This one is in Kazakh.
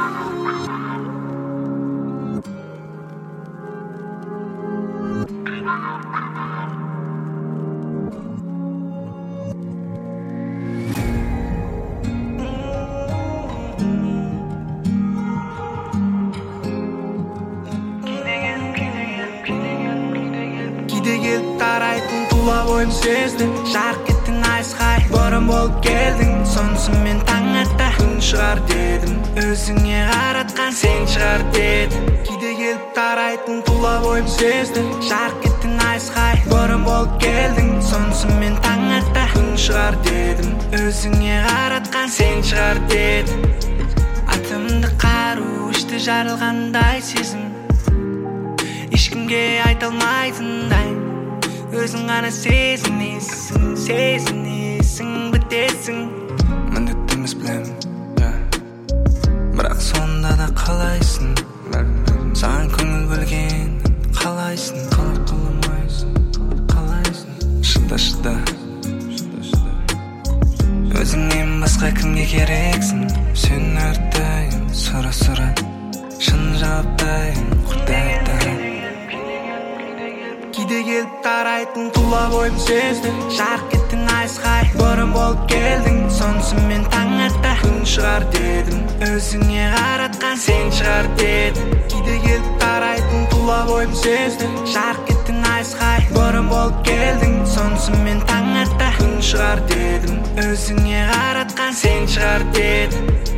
Тарайтын тұла бойым сезді жарқ еттің айсқай бұрын болып келдің сонысымен таң атта күн шығар дедім өзіңе қаратқан сен шығар дедім кейде келіп тарайтын тұла бойым сезді жарқ еттің айсқай бұрын болып келдің сонысымен таң атта күн шығар дедім өзіңе қаратқан сен шығар дедім атымды қару ішті жарылғандай сезім ешкімге айта алмайтындай өзің ғана сезінесің, сезінесің, бітесің міндетті емес білемін, бірақ сонда да қалайсың саған көңіл бөлген қалайсың, қалай қаламайсың, қалайсың шыда өзіңнен басқа кімге керексің сен өрттейін, сұра шын жауаптайын, құрдайын кейде келіп тарайтын тұла бойым сезді жарқ еттің айсқай бұрын болып келдің сонысымен таң атта күн шығар дедім өзіңе қаратқан сен шығар дедім кейде келіп тарайтын тұла бойым сезді жарқ еттің айсқай бұрын болып келдің сонысымен таң атта күн шығар дедім өзіңе қаратқан сен шығар дедім